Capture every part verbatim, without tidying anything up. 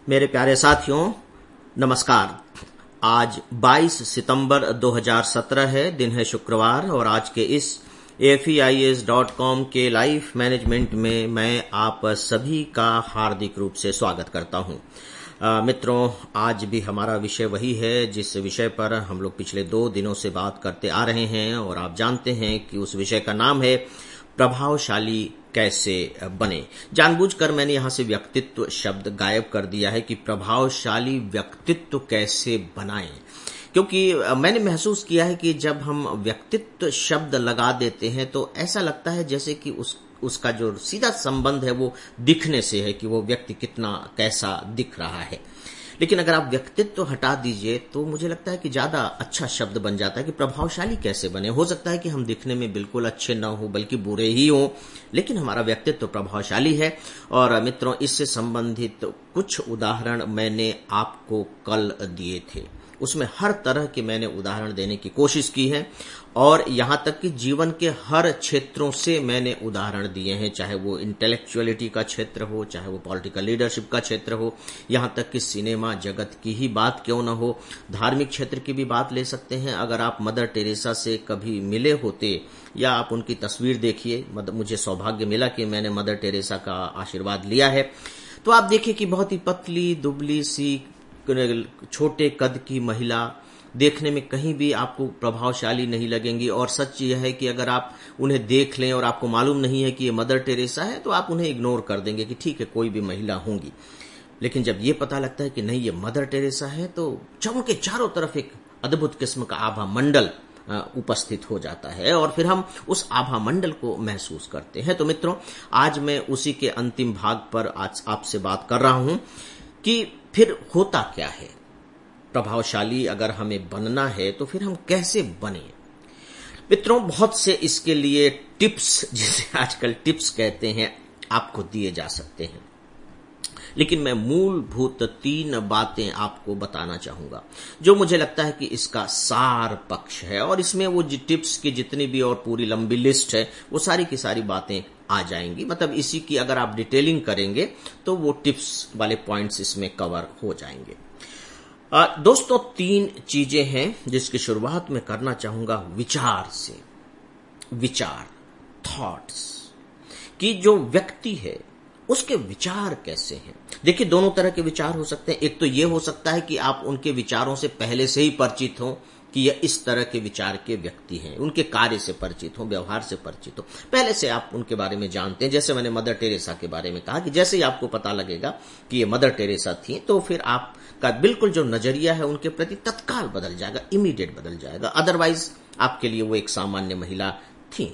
मेरे प्यारे साथियों, नमस्कार। आज बाईस सितंबर दो हज़ार सत्रह है, दिन है शुक्रवार, और आज के इस A F E I S dot com के लाइफ मैनेजमेंट में मैं आप सभी का हार्दिक रूप से स्वागत करता हूं। आ, मित्रों, आज भी हमारा विषय वही है जिस विषय पर हम लोग पिछले दो दिनों से बात करते आ रहे हैं, और आप जानते हैं कि उस विषय का नाम है प्रभावशाली कैसे बने। जानबूझकर मैंने यहां से व्यक्तित्व शब्द गायब कर दिया है कि प्रभावशाली व्यक्तित्व कैसे बनाएं, क्योंकि मैंने महसूस किया है कि जब हम व्यक्तित्व शब्द लगा देते हैं तो ऐसा लगता है जैसे कि उस उसका जो सीधा संबंध है वो दिखने से है कि वो व्यक्ति कितना कैसा दिख रहा है। लेकिन अगर आप व्यक्तित्व हटा दीजिए तो मुझे लगता है कि ज्यादा अच्छा शब्द बन जाता है कि प्रभावशाली कैसे बने। हो सकता है कि हम दिखने में बिल्कुल अच्छे न हो बल्कि बुरे ही हो, लेकिन हमारा व्यक्तित्व प्रभावशाली है। और मित्रों, इससे संबंधित कुछ उदाहरण मैंने आपको कल दिए थे, उसमें हर तरह के मैंने उदाहरण देने की कोशिश की है, और यहां तक कि जीवन के हर क्षेत्रों से मैंने उदाहरण दिए हैं, चाहे वो इंटेलेक्चुअलिटी का क्षेत्र हो, चाहे वो पॉलिटिकल लीडरशिप का क्षेत्र हो, यहां तक कि सिनेमा जगत की ही बात क्यों न हो, धार्मिक क्षेत्र की भी बात ले सकते हैं। अगर आप मदर टेरेसा से कभी मिले होते या आप उनकी तस्वीर देखिए, मुझे सौभाग्य मिला कि मैंने मदर टेरेसा का आशीर्वाद लिया है, तो आप देखिए कि बहुत ही पतली दुबली सी छोटे कद की महिला, देखने में कहीं भी आपको प्रभावशाली नहीं लगेंगी। और सच यह है कि अगर आप उन्हें देख लें और आपको मालूम नहीं है कि ये मदर टेरेसा है तो आप उन्हें इग्नोर कर देंगे कि ठीक है, कोई भी महिला होंगी। लेकिन जब ये पता लगता है कि नहीं, ये मदर टेरेसा है, तो जब उनके चारों तरफ एक अद्भुत किस्म का आभा मंडल उपस्थित हो जाता है और फिर हम उस आभा मंडल को महसूस करते हैं। तो मित्रों, आज मैं उसी के अंतिम भाग पर आज आपसे बात कर रहा हूं कि फिर होता क्या है, प्रभावशाली अगर हमें बनना है तो फिर हम कैसे बने। मित्रों, बहुत से इसके लिए टिप्स, जिसे आजकल टिप्स कहते हैं, आपको दिए जा सकते हैं, लेकिन मैं मूलभूत तीन बातें आपको बताना चाहूंगा जो मुझे लगता है कि इसका सार पक्ष है, और इसमें वो टिप्स की जितनी भी और पूरी लंबी लिस्ट है वो सारी की सारी बातें आ जाएंगी। मतलब इसी की अगर आप डिटेलिंग करेंगे तो वो टिप्स वाले पॉइंट्स इसमें कवर हो जाएंगे। आ, दोस्तों, तीन चीजें हैं जिसकी शुरुआत में करना चाहूंगा विचार से। विचार, थॉट्स, कि जो व्यक्ति है उसके विचार कैसे हैं। देखिए, दोनों तरह के विचार हो सकते हैं। एक तो ये हो सकता है कि आप उनके विचारों से पहले से ही परिचित हो कि यह इस तरह के विचार के व्यक्ति हैं, उनके कार्य से परिचित हो, व्यवहार से परिचित हो, पहले से आप उनके बारे में जानते हैं। जैसे मैंने मदर टेरेसा के बारे में कहा कि जैसे ही आपको पता लगेगा कि ये मदर टेरेसा थी तो फिर आपका बिल्कुल जो नजरिया है उनके प्रति तत्काल बदल जाएगा, इमीडिएट बदल जाएगा। अदरवाइज आपके लिए वो एक सामान्य महिला थी।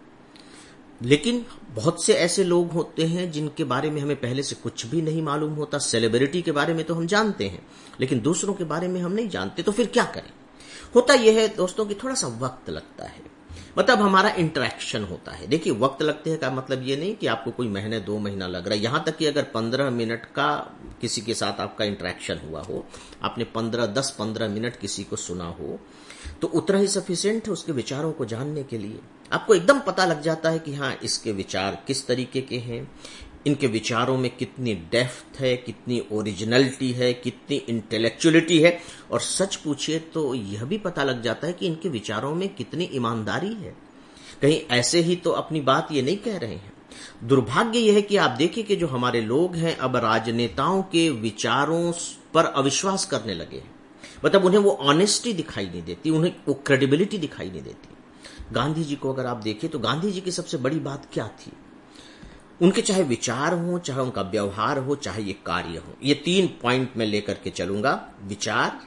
लेकिन बहुत से ऐसे लोग होते हैं जिनके बारे में हमें पहले से कुछ भी नहीं मालूम होता। सेलिब्रिटी के बारे में तो हम जानते हैं, लेकिन दूसरों के बारे में हम नहीं जानते। तो फिर क्या करें? होता यह है दोस्तों कि थोड़ा सा वक्त लगता है, मतलब हमारा इंटरेक्शन होता है। देखिए, वक्त लगते हैं का मतलब ये नहीं कि आपको कोई महीने दो महीना लग रहा है। यहां तक कि अगर पंद्रह मिनट का किसी के साथ आपका इंटरेक्शन हुआ हो, आपने पंद्रह दस पंद्रह मिनट किसी को सुना हो, तो उतना ही सफिशिएंट है उसके विचारों को जानने के लिए। आपको एकदम पता लग जाता है कि हाँ, इसके विचार किस तरीके के हैं, इनके विचारों में कितनी डेप्थ है, कितनी ओरिजिनलिटी है, कितनी इंटेलेक्चुअलिटी है, और सच पूछिए तो यह भी पता लग जाता है कि इनके विचारों में कितनी ईमानदारी है। कहीं ऐसे ही तो अपनी बात ये नहीं कह रहे हैं। दुर्भाग्य यह है कि आप देखिए कि जो हमारे लोग हैं अब राजनेताओं के विचारों पर अविश्वास करने लगे हैं। मतलब उन्हें वो ऑनेस्टी दिखाई नहीं देती, उन्हें वो क्रेडिबिलिटी दिखाई नहीं देती। गांधी जी को अगर आप देखिए तो गांधी जी की सबसे बड़ी बात क्या थी? उनके चाहे विचार हो, चाहे उनका व्यवहार हो, चाहे ये कार्य हो, ये तीन पॉइंट मैं लेकर के चलूंगा। विचार,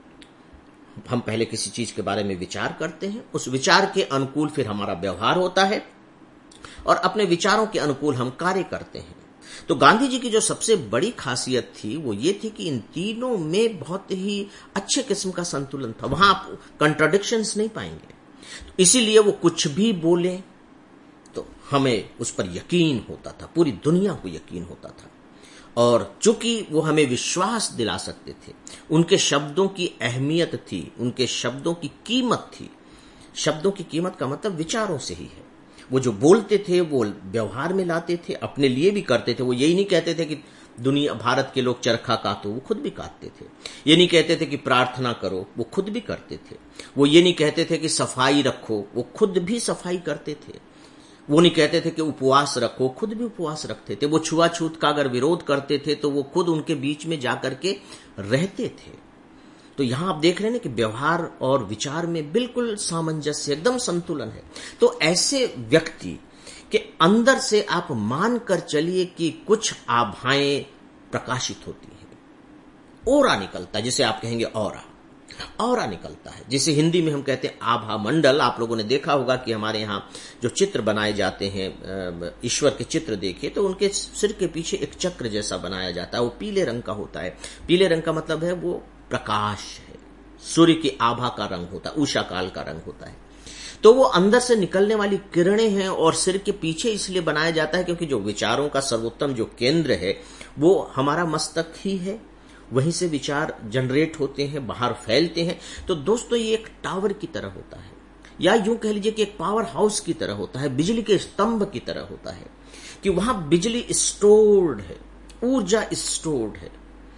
हम पहले किसी चीज के बारे में विचार करते हैं, उस विचार के अनुकूल फिर हमारा व्यवहार होता है, और अपने विचारों के अनुकूल हम कार्य करते हैं। तो गांधी जी की जो सबसे बड़ी खासियत थी वो ये थी कि इन तीनों में बहुत ही अच्छे किस्म का संतुलन था। वहां आप कंट्राडिक्शंस नहीं पाएंगे, इसीलिए वो कुछ भी बोले तो हमें उस पर यकीन होता था, पूरी दुनिया को यकीन होता था। और चूंकि वो हमें विश्वास दिला सकते थे, उनके शब्दों की अहमियत थी, उनके शब्दों की कीमत थी। शब्दों की कीमत का मतलब विचारों से ही है। वो जो बोलते थे वो व्यवहार में लाते थे, अपने लिए भी करते थे। वो यही नहीं कहते थे कि दुनिया भारत के लोग चरखा कातो, वो खुद भी काटते थे। ये नहीं कहते थे कि प्रार्थना करो, वो खुद भी करते थे। वो ये नहीं कहते थे कि सफाई रखो, वो खुद भी सफाई करते थे। वो नहीं कहते थे कि उपवास रखो, खुद भी उपवास रखते थे। वो छुआछूत का अगर विरोध करते थे तो वो खुद उनके बीच में जाकर के रहते थे। तो यहां आप देख रहे हैं कि व्यवहार और विचार में बिल्कुल सामंजस्य, एकदम संतुलन है। तो ऐसे व्यक्ति के अंदर से आप मानकर चलिए कि कुछ आभाएं प्रकाशित होती हैं, ओरा निकलता है, जिसे आप कहेंगे औरा, औरा निकलता है, जिसे हिंदी में हम कहते हैं आभा मंडल। आप लोगों ने देखा होगा कि हमारे यहाँ जो चित्र बनाए जाते हैं, ईश्वर के चित्र देखिए तो उनके सिर के पीछे एक चक्र जैसा बनाया जाता है, वो पीले रंग का होता है। पीले रंग का मतलब है वो प्रकाश है, सूर्य की आभा का रंग होता है, उषा काल का रंग होता है। तो वो अंदर से निकलने वाली किरणें हैं और सिर के पीछे इसलिए बनाया जाता है क्योंकि जो विचारों का सर्वोत्तम जो केंद्र है वो हमारा मस्तक ही है। वहीं से विचार जनरेट होते हैं, बाहर फैलते हैं। तो दोस्तों ये एक टावर की तरह होता है, या यूं कह लीजिए कि एक पावर हाउस की तरह होता है, बिजली के स्तंभ की तरह होता है कि वहां बिजली स्टोर्ड है, ऊर्जा स्टोर्ड है।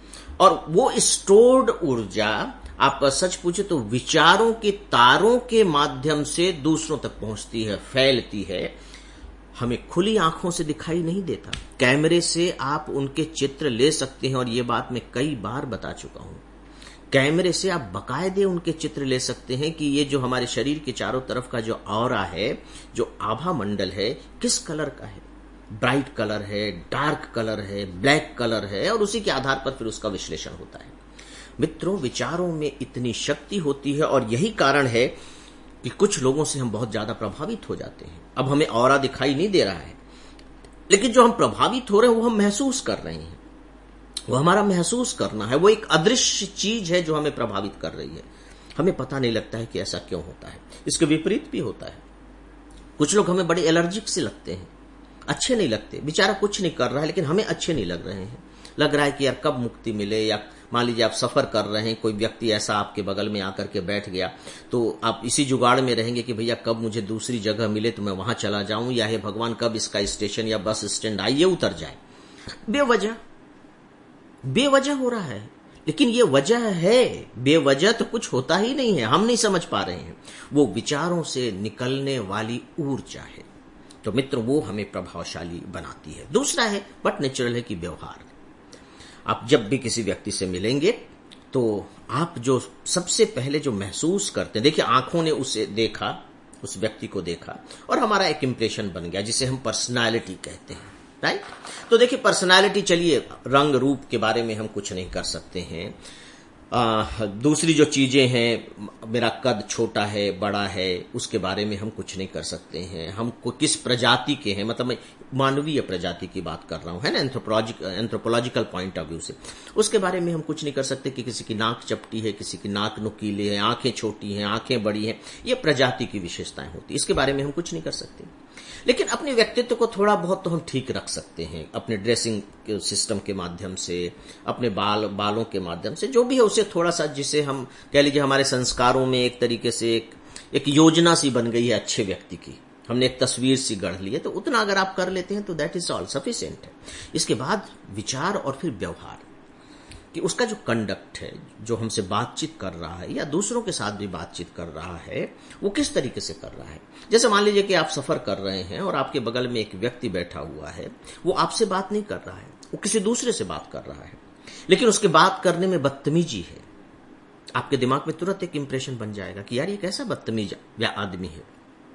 और वो स्टोर्ड ऊर्जा आप सच पूछे तो विचारों के तारों के माध्यम से दूसरों तक पहुंचती है, फैलती है। हमें खुली आंखों से दिखाई नहीं देता। कैमरे से आप उनके चित्र ले सकते हैं, और ये बात मैं कई बार बता चुका हूं। कैमरे से आप बकायदे उनके चित्र ले सकते हैं कि ये जो हमारे शरीर के चारों तरफ का जो ऑरा है, जो आभा मंडल है, किस कलर का है। ब्राइट कलर है, डार्क कलर है, ब्लैक कलर है, और उसी के आधार पर फिर उसका विश्लेषण होता है। मित्रों, विचारों में इतनी शक्ति होती है, और यही कारण है कि कुछ लोगों से हम बहुत ज्यादा प्रभावित हो जाते हैं। अब हमें ऑरा दिखाई नहीं दे रहा है, लेकिन जो हम प्रभावित हो रहे हैं वो हम महसूस कर रहे हैं। वो हमारा महसूस करना है, वो एक अदृश्य चीज है जो हमें प्रभावित कर रही है। हमें पता नहीं लगता है कि ऐसा क्यों होता है। इसके विपरीत भी होता है। कुछ लोग हमें बड़े एलर्जिक से लगते हैं, अच्छे नहीं लगते। बेचारा कुछ नहीं कर रहा है लेकिन हमें अच्छे नहीं लग रहे हैं। लग रहा है कि यार कब मुक्ति मिले। या मान लीजिए आप सफर कर रहे हैं, कोई व्यक्ति ऐसा आपके बगल में आकर के बैठ गया, तो आप इसी जुगाड़ में रहेंगे कि भैया कब मुझे दूसरी जगह मिले तो मैं वहां चला जाऊं, या हे भगवान कब इसका स्टेशन या बस स्टैंड आइए उतर जाए। बेवजह बेवजह हो रहा है, लेकिन ये वजह है। बेवजह तो कुछ होता ही नहीं है, हम नहीं समझ पा रहे हैं। वो विचारों से निकलने वाली ऊर्जा है। तो मित्र, वो हमें प्रभावशाली बनाती है। दूसरा है बट नेचुरल है कि व्यवहार। आप जब भी किसी व्यक्ति से मिलेंगे तो आप जो सबसे पहले जो महसूस करते हैं, देखिए आंखों ने उसे देखा, उस व्यक्ति को देखा, और हमारा एक इंप्रेशन बन गया जिसे हम पर्सनालिटी कहते हैं, राइट। तो देखिए पर्सनालिटी, चलिए रंग रूप के बारे में हम कुछ नहीं कर सकते हैं। आ, दूसरी जो चीजें हैं, मेरा कद छोटा है बड़ा है, उसके बारे में हम कुछ नहीं कर सकते हैं। हम किस प्रजाति के हैं, मतलब मैं मानवीय प्रजाति की बात कर रहा हूं, है ना, एंथ्रोपोलॉजिकल पॉइंट ऑफ व्यू से, उसके बारे में हम कुछ नहीं कर सकते कि किसी की नाक चपटी है, किसी की नाक नुकीली है, आंखें छोटी हैं, आंखें बड़ी हैं। ये प्रजाति की विशेषताएं होती, इसके बारे में हम कुछ नहीं कर सकते। लेकिन अपने व्यक्तित्व को थोड़ा बहुत तो हम ठीक रख सकते हैं, अपने ड्रेसिंग सिस्टम के माध्यम से, अपने बाल बालों के माध्यम से, जो भी है उसे थोड़ा सा, जिसे हम कह लीजिए हमारे संस्कारों में एक तरीके से एक एक योजना सी बन गई है अच्छे व्यक्ति की, हमने एक तस्वीर सी गढ़ ली है। तो उतना अगर आप कर लेते हैं तो दैट इज ऑल सफिशिएंट है। इसके बाद विचार और फिर व्यवहार, कि उसका जो कंडक्ट है, जो हमसे बातचीत कर रहा है या दूसरों के साथ भी बातचीत कर रहा है, वो किस तरीके से कर रहा है। जैसे मान लीजिए कि आप सफर कर रहे हैं और आपके बगल में एक व्यक्ति बैठा हुआ है, वो आपसे बात नहीं कर रहा है, वो किसी दूसरे से बात कर रहा है, लेकिन उसके बात करने में बदतमीजी है। आपके दिमाग में तुरंत एक इंप्रेशन बन जाएगा कि यार ये कैसा बदतमीज या आदमी है।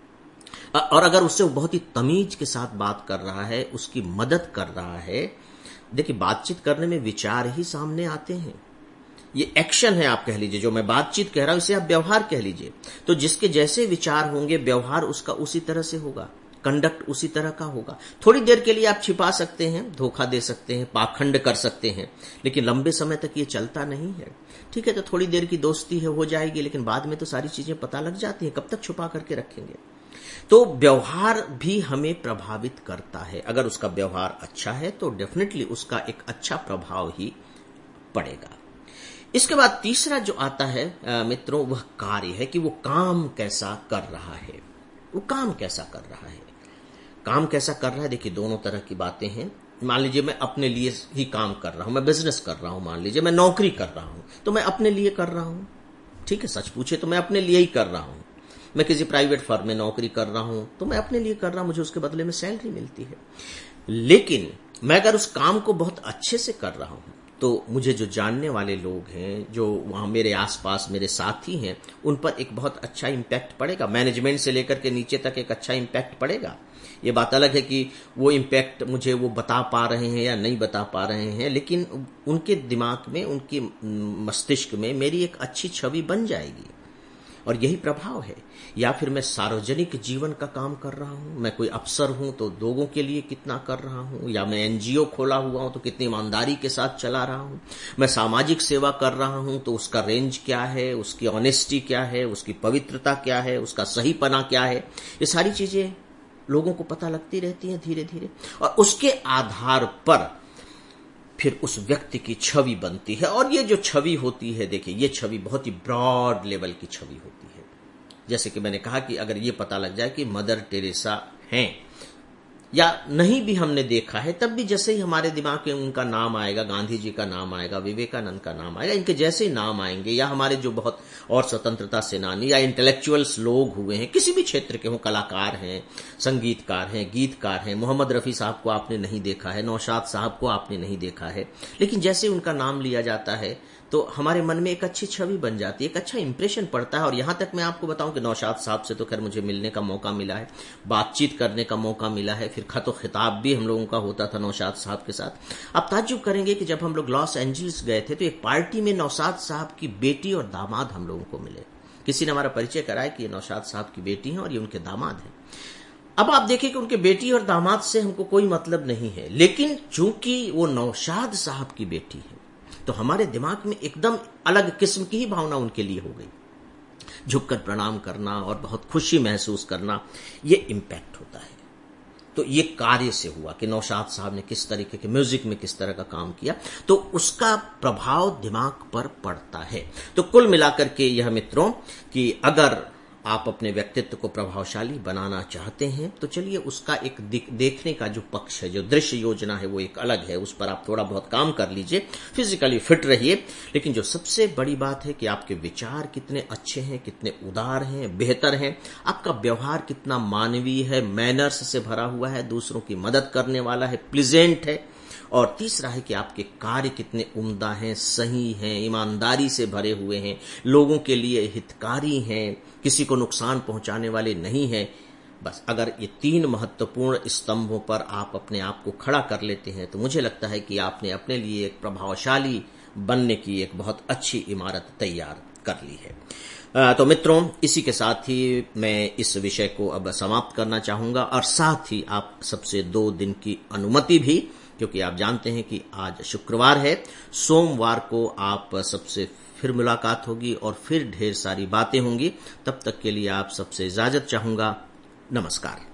और अगर उससे वो बहुत ही तमीज के साथ बात कर रहा है, उसकी मदद कर रहा है, देखिए बातचीत करने में विचार ही सामने आते हैं। ये एक्शन है, आप कह लीजिए, जो मैं बातचीत कह रहा हूं इसे आप व्यवहार कह लीजिए। तो जिसके जैसे विचार होंगे, व्यवहार उसका उसी तरह से होगा, कंडक्ट उसी तरह का होगा। थोड़ी देर के लिए आप छिपा सकते हैं, धोखा दे सकते हैं, पाखंड कर सकते हैं, लेकिन लंबे समय तक ये चलता नहीं है। ठीक है, तो थोड़ी देर की दोस्ती है, हो जाएगी, लेकिन बाद में तो सारी चीजें पता लग जाती हैं, कब तक छुपा करके रखेंगे। तो व्यवहार भी हमें प्रभावित करता है। अगर उसका व्यवहार अच्छा है तो डेफिनेटली उसका एक अच्छा प्रभाव ही पड़ेगा। इसके बाद तीसरा जो आता है मित्रों, वह कार्य है, कि वो काम कैसा कर रहा है। वो काम कैसा कर रहा है, काम कैसा कर रहा है। देखिए दोनों तरह की बातें हैं। मान लीजिए मैं अपने लिए ही काम कर रहा हूं, मैं बिजनेस कर रहा हूं, मान लीजिए मैं नौकरी कर रहा हूं, तो मैं अपने लिए कर रहा हूं। ठीक है, सच पूछे तो मैं अपने लिए ही कर रहा हूं। मैं किसी प्राइवेट फर्म में नौकरी कर रहा हूं तो मैं अपने लिए कर रहा हूं, मुझे उसके बदले में सैलरी मिलती है। लेकिन मैं अगर उस काम को बहुत अच्छे से कर रहा हूं तो मुझे जो जानने वाले लोग हैं, जो वहां मेरे आसपास मेरे साथी हैं, उन पर एक बहुत अच्छा इंपैक्ट पड़ेगा। मैनेजमेंट से लेकर के नीचे तक एक अच्छा इंपैक्ट पड़ेगा। ये बात अलग है कि वो इंपैक्ट मुझे वो बता पा रहे हैं या नहीं बता पा रहे हैं, लेकिन उनके दिमाग में, उनके मस्तिष्क में मेरी एक अच्छी छवि बन जाएगी और यही प्रभाव है। या फिर मैं सार्वजनिक जीवन का काम कर रहा हूं, मैं कोई अफसर हूं तो लोगों के लिए कितना कर रहा हूं, या मैं एनजीओ खोला हुआ हूं तो कितनी ईमानदारी के साथ चला रहा हूं, मैं सामाजिक सेवा कर रहा हूं तो उसका रेंज क्या है, उसकी ऑनेस्टी क्या है, उसकी पवित्रता क्या है, उसका सहीपना क्या है, ये सारी चीजें लोगों को पता लगती रहती हैं धीरे धीरे, और उसके आधार पर फिर उस व्यक्ति की छवि बनती है। और ये जो छवि होती है, देखिए, ये छवि बहुत ही ब्रॉड लेवल की छवि होती है। जैसे कि मैंने कहा कि अगर ये पता लग जाए कि मदर टेरेसा हैं, या नहीं भी हमने देखा है, तब भी जैसे ही हमारे दिमाग में उनका नाम आएगा, गांधी जी का नाम आएगा, विवेकानंद का नाम आएगा, इनके जैसे ही नाम आएंगे, या हमारे जो बहुत और स्वतंत्रता सेनानी या इंटेलेक्चुअल्स लोग हुए हैं, किसी भी क्षेत्र के हों, कलाकार हैं, संगीतकार हैं, गीतकार हैं, मोहम्मद रफी साहब को आपने नहीं देखा है, नौशाद साहब को आपने नहीं देखा है, लेकिन जैसे उनका नाम लिया जाता है तो हमारे मन में एक अच्छी छवि बन जाती है, एक अच्छा इंप्रेशन पड़ता है। और यहां तक मैं आपको बताऊं कि नौशाद साहब से तो खैर मुझे मिलने का मौका मिला है, बातचीत करने का मौका मिला है, फिर खतो खिताब भी हम लोगों का होता था नौशाद साहब के साथ। आप ताज्जुब करेंगे कि जब हम लोग लॉस एंजल्स गए थे तो एक पार्टी में नौशाद साहब की बेटी और दामाद हम लोगों को मिले। किसी ने हमारा परिचय कराया कि ये नौशाद साहब की बेटी है और ये उनके दामाद हैं। अब आप देखिए कि उनके बेटी और दामाद से हमको कोई मतलब नहीं है, लेकिन चूंकि वो नौशाद साहब की बेटी है तो हमारे दिमाग में एकदम अलग किस्म की ही भावना उनके लिए हो गई। झुककर प्रणाम करना और बहुत खुशी महसूस करना, ये इंपैक्ट होता है। तो ये कार्य से हुआ कि नौशाद साहब ने किस तरीके के म्यूजिक में किस तरह का काम किया, तो उसका प्रभाव दिमाग पर पड़ता है। तो कुल मिलाकर के यह मित्रों कि अगर आप अपने व्यक्तित्व को प्रभावशाली बनाना चाहते हैं तो चलिए उसका एक देखने का जो पक्ष है, जो दृश्य योजना है, वो एक अलग है। उस पर आप थोड़ा बहुत काम कर लीजिए, फिजिकली फिट रहिए, लेकिन जो सबसे बड़ी बात है कि आपके विचार कितने अच्छे हैं, कितने उदार हैं, बेहतर हैं, आपका व्यवहार कितना मानवीय है, मैनर्स से भरा हुआ है, दूसरों की मदद करने वाला है, प्लीजेंट है, और तीसरा है कि आपके कार्य कितने उम्दा हैं, सही हैं, ईमानदारी से भरे हुए हैं, लोगों के लिए हितकारी हैं, किसी को नुकसान पहुंचाने वाले नहीं हैं। बस अगर ये तीन महत्वपूर्ण स्तंभों पर आप अपने आप को खड़ा कर लेते हैं तो मुझे लगता है कि आपने अपने लिए एक प्रभावशाली बनने की एक बहुत अच्छी इमारत तैयार कर ली है। तो मित्रों, इसी के साथ ही मैं इस विषय को अब समाप्त करना चाहूंगा, और साथ ही आप सबसे दो दिन की अनुमति भी, क्योंकि आप जानते हैं कि आज शुक्रवार है, सोमवार को आप सबसे फिर मुलाकात होगी और फिर ढेर सारी बातें होंगी। तब तक के लिए आप सबसे इजाजत चाहूंगा। नमस्कार।